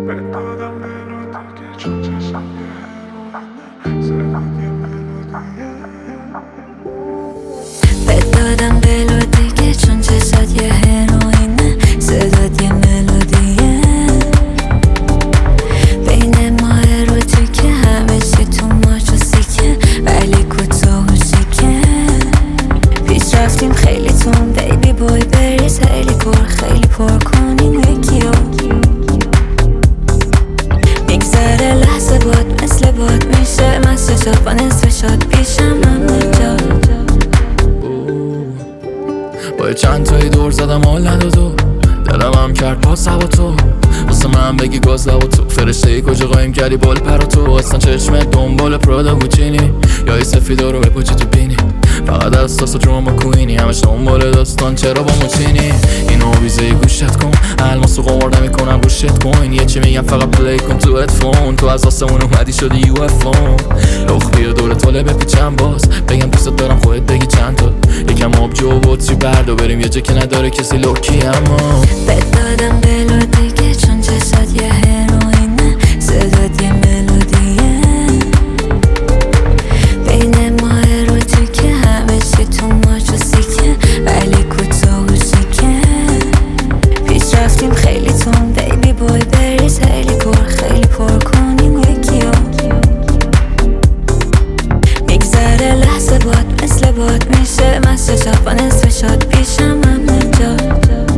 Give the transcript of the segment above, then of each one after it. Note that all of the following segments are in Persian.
بهت دادم دل و دیگه چون چشات یه هروینه، صدات یه ملودیه. بین ما اروتیکه، همه چی تو ماچ و سیکه، ولی کوتاه و شیکه. پیش رفتیم خیلی تون بیبی بوی، بریز خیلی پر کنیم یکیو. میگذره لحظه باد مثل باد میشه مست شاد با نصف شاد پیشم همه جا. با چند تایی دور زدم حال ندادو، دلم هم کرد باز هوا تو، واسه من بگی گاز لبا تو. فرشته ای کجا قایم کردی بال پرا تو، اصلا چشمت دنبال پرادا گوچینی یا ای سفیدا رو بپوچی تو بینی. فقط اساس دراما کوینی، همش دنبال داستان چرا با موچینی. اینو ویزه گوشت کن، الماسو قمار نمیکنم روشت کن. یه چی میگم فقط پلی کن تو هدفون، تو از آسمون اومدی شدی یو اف اون. رخ بیا دور طاله بپیچم باز، بگم دوست دارم خودت بگی چند تا. یکم آبجو و بطری بردو بریم یه جا که نداره کسی لوکی. اما بهت دادم دل و دیگه چون چشات یه هروینه، صدات یه ملودیه. بین ما اروتیکه، همه چی تو ماچ و سیکه، ولی کوتاه و شیکه. پیش رفتیم خیلی تون بیبی بوی، بریز خیلی پر کنیم یکیو. میگذره لحظه باد مثل باد میشه مست شاد با نصف شاد پیشم همه جا.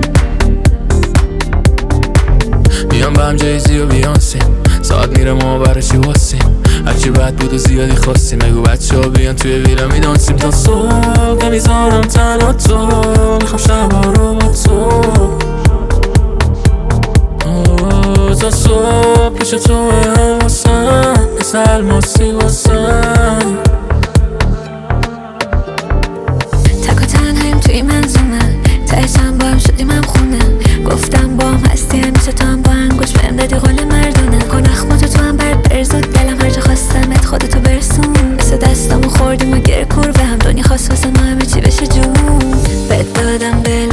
بیام با هم جیزی و بیانسیم، ساعت میره ما برشی واسیم. هرچی بد بود و زیادی خواستیم، بگو بچه ها بیان توی ویلا میدانسیم. تا صبح نمیذارم تنها تو، میخوام شبا رو با تو. تا صبح پیش تو حواسم، مثل الماسی واسم. تک و تنهاییم توی منظومه، تایشم با هم شدیم هم خونه. گفتم با هم هستی همیشه، تو هم با انگوش بهم دادی قول مردونه. کن اخماتو تو هم برزود، دلم هر جا خواستمت خودتو برسون. مثل دستامو خوردیم و گره کور به هم، دنیا خواست واسه ما همه چی بشه جون. بهت دادم دل